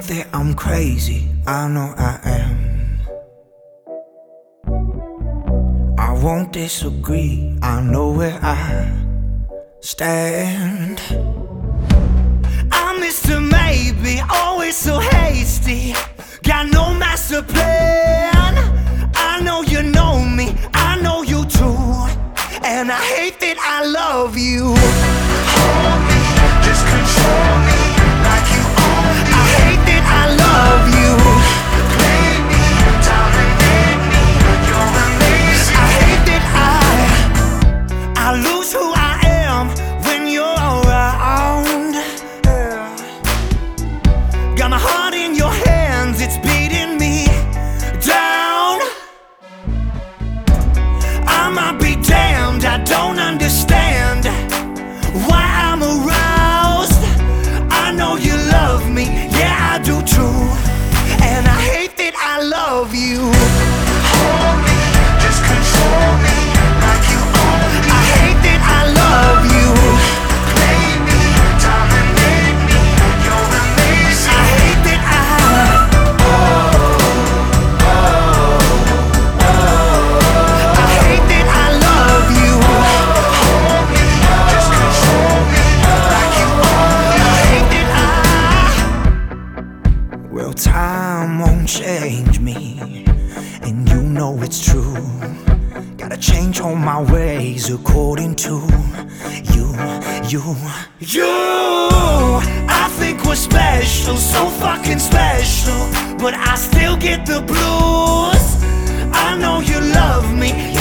that I'm crazy, I know I am. I won't disagree, I know where I stand. I'm Mr. Maybe, always so hasty, got no master plan. I know you know me, I know you too, and I hate that I love you. Hold me, just control me like you own me. I hate that I love you. You play me, dominate me, you're amazing. I hate that I lose who I am when you're around. Got my heart in your hands, it's beating me down. I might be damned, I don't understand why I'm aroused. I know you love me, yeah I do too, and I hate that I love you. Hold me, just control me like you own me. I hate that I love you. Play me, dominate me, you're amazing. I hate that I hate that I love you. Hold me, just control me like you own me. I hate that well, time won't change me, and you know it's true. Gotta change all my ways according to you. I think we're special, so fucking special, but I still get the blues. I know you love me,